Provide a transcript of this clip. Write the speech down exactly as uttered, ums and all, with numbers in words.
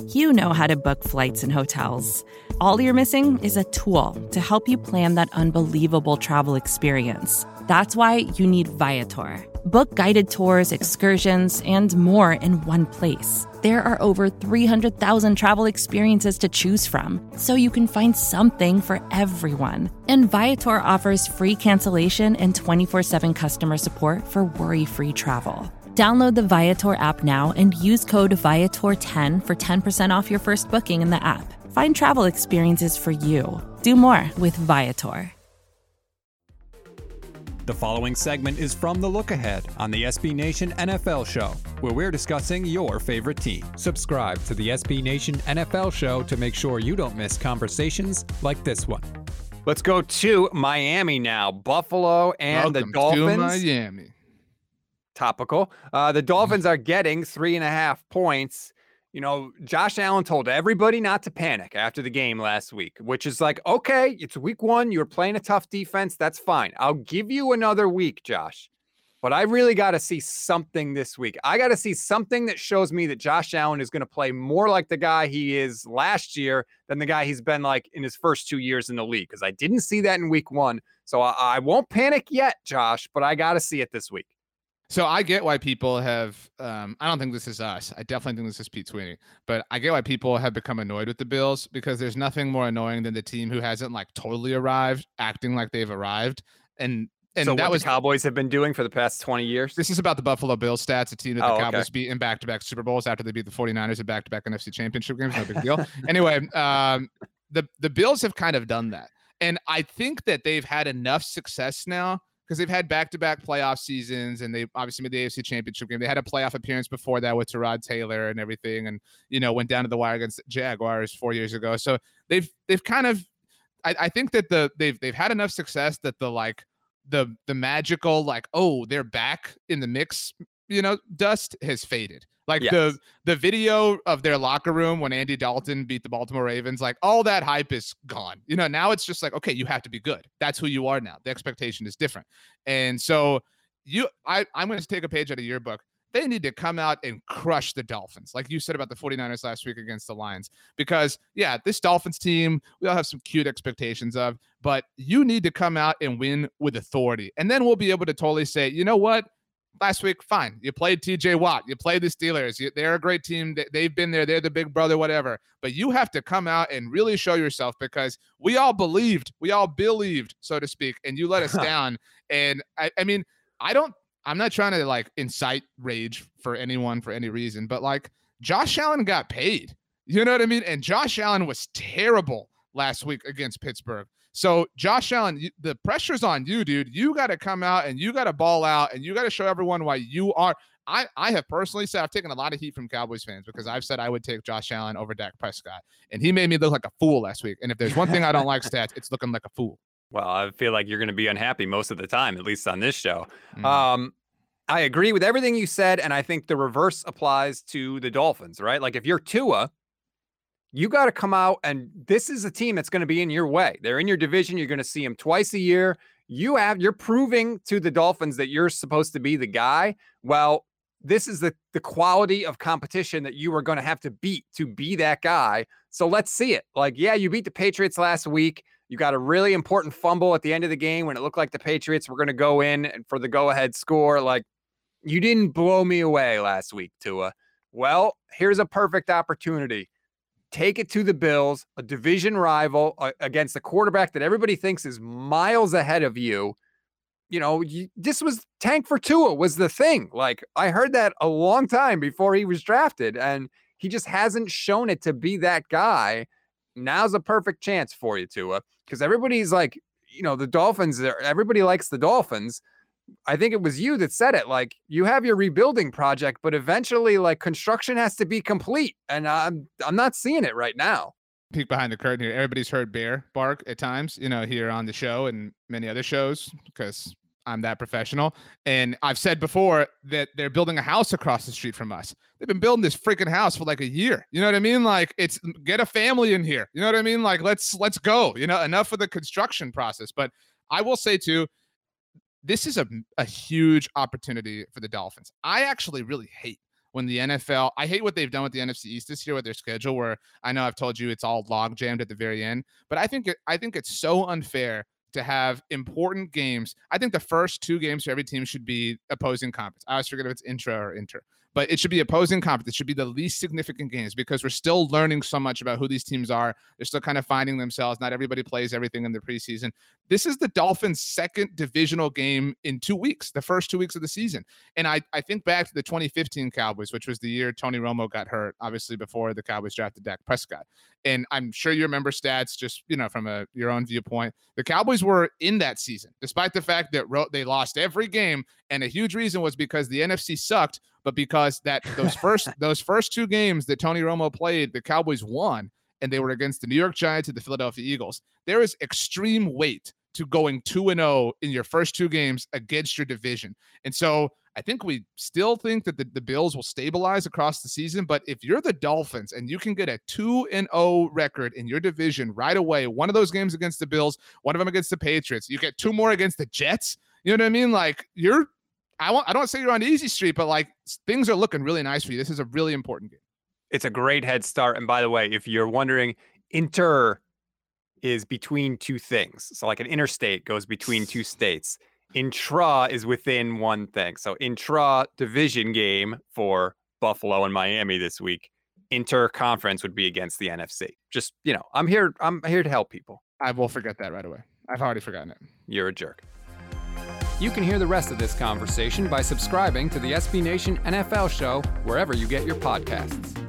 You know how to book flights and hotels. All you're missing is a tool to help you plan that unbelievable travel experience. That's why you need Viator. Book guided tours, excursions, and more in one place. There are over three hundred thousand travel experiences to choose from, so you can find something for everyone. And Viator offers free cancellation and twenty-four seven customer support for worry-free travel. Download the Viator app now and use code Viator ten for ten percent off your first booking in the app. Find travel experiences for you. Do more with Viator. The following segment is from The Look Ahead on the S B Nation N F L Show, where we're discussing your favorite team. Subscribe to the S B Nation N F L Show to make sure you don't miss conversations like this one. Let's go to Miami now. Buffalo and Welcome the Dolphins. to Miami. Topical. Uh, the Dolphins are getting three and a half points. You know, Josh Allen told everybody not to panic after the game last week, which is like, okay, it's week one. You're playing a tough defense. That's fine. I'll give you another week, Josh. But I really got to see something this week. I got to see something that shows me that Josh Allen is going to play more like the guy he is last year than the guy he's been like in his first two years in the league, because I didn't see that in week one. So I, I won't panic yet, Josh, but I got to see it this week. So I get why people have, um, I don't think this is us. I definitely think this is Pete Sweeney, but I get why people have become annoyed with the Bills, because there's nothing more annoying than the team who hasn't like totally arrived, acting like they've arrived. And and so that what was the Cowboys have been doing for the past twenty years. This is about the Buffalo Bills stats, a team that the Oh, Cowboys okay. beat in back-to-back Super Bowls after they beat the 49ers in back-to-back N F C championship games. No big deal. Anyway, um, the, the Bills have kind of done that. And I think that they've had enough success now, because they've had back-to-back playoff seasons, and they obviously made the A F C Championship game. They had a playoff appearance before that with Tyrod Taylor and everything, and you know went down to the wire against the Jaguars four years ago. So they've they've kind of, I, I think that the they've they've had enough success that the like the the magical like oh they're back in the mix, you know, dust has faded. Like Yes. the the video of their locker room when Andy Dalton beat the Baltimore Ravens, like all that hype is gone. You know, now it's just like, okay, you have to be good. That's who you are now. The expectation is different. And so you, I, I'm going to take a page out of your book. They need to come out and crush the Dolphins, like you said about the 49ers last week against the Lions. Because, yeah, this Dolphins team, we all have some cute expectations of, but you need to come out and win with authority. And then we'll be able to totally say, you know what? Last week, fine. You played T J Watt. You played the Steelers. You, they're a great team. They've been there. They're the big brother, whatever. But you have to come out and really show yourself, because we all believed, we all believed, so to speak, and you let us down. And I, I mean, I don't, I'm not trying to like incite rage for anyone for any reason, but like Josh Allen got paid. You know what I mean? And Josh Allen was terrible last week against Pittsburgh. So Josh Allen, you, the pressure's on you, dude. You got to come out and you got to ball out, and you got to show everyone why you are. I, I have personally said I've taken a lot of heat from Cowboys fans, because I've said I would take Josh Allen over Dak Prescott, and he made me look like a fool last week. And if there's one thing I don't like, stats, it's looking like a fool. Well, I feel like you're going to be unhappy most of the time, at least on this show. Mm. Um, I agree with everything you said, and I think the reverse applies to the Dolphins, right? Like if you're Tua, you got to come out, and this is a team that's going to be in your way. They're in your division. You're going to see them twice a year. You have, you're proving to the Dolphins that you're supposed to be the guy. Well, this is the, the quality of competition that you are going to have to beat to be that guy. So let's see it. Like, yeah, you beat the Patriots last week. You got a really important fumble at the end of the game when it looked like the Patriots were going to go in and for the go-ahead score. Like, you didn't blow me away last week, Tua. Well, here's a perfect opportunity. Take it to the Bills, a division rival, uh, against a quarterback that everybody thinks is miles ahead of you. You know, you, this was tank for Tua was the thing. Like, I heard that a long time before he was drafted, and he just hasn't shown it to be that guy. Now's a perfect chance for you, Tua, because everybody's like, you know, the Dolphins, everybody likes the Dolphins. I think it was you that said it. Like, you have your rebuilding project, but eventually, like, construction has to be complete, and I'm I'm not seeing it right now. Peek behind the curtain here. Everybody's heard bear bark at times, you know, here on the show and many other shows, because I'm that professional. And I've said before that they're building a house across the street from us. They've been building this freaking house for like a year. You know what I mean? Like, it's get a family in here. You know what I mean? Like, let's let's go. You know, enough of the construction process. But I will say too, this is a, a huge opportunity for the Dolphins. I actually really hate when the N F L, I hate what they've done with the N F C East this year with their schedule, where I know I've told you it's all log jammed at the very end, but I think it, I think it's so unfair to have important games. I think the first two games for every team should be opposing conference. I always forget if it's intra or inter, but it should be opposing conference. It should be the least significant games because we're still learning so much about who these teams are. They're still kind of finding themselves. Not everybody plays everything in the preseason. This is the Dolphins' second divisional game in two weeks, the first two weeks of the season. And I, I think back to the twenty fifteen Cowboys, which was the year Tony Romo got hurt, obviously before the Cowboys drafted Dak Prescott. And I'm sure you remember stats just, you know, from a your own viewpoint. The Cowboys were in that season, despite the fact that ro- they lost every game. And a huge reason was because the N F C sucked, but because that those first those first two games that Tony Romo played, the Cowboys won, and they were against the New York Giants and the Philadelphia Eagles. There is extreme weight to going two and oh in your first two games against your division. And so I think we still think that the, the Bills will stabilize across the season, but if you're the Dolphins and you can get a two and oh record in your division right away, one of those games against the Bills, one of them against the Patriots, you get two more against the Jets, you know what I mean? Like you're, I want, I don't say you're on easy street, but like things are looking really nice for you. This is a really important game. It's a great head start. And by the way, if you're wondering, inter is between two things. So like an interstate goes between two states. Intra is within one thing. So intra division game for Buffalo and Miami this week. Inter conference would be against the N F C. Just, you know, I'm here. I'm here to help people. I will forget that right away. I've already forgotten it. You're a jerk. You can hear the rest of this conversation by subscribing to the S B Nation N F L show wherever you get your podcasts.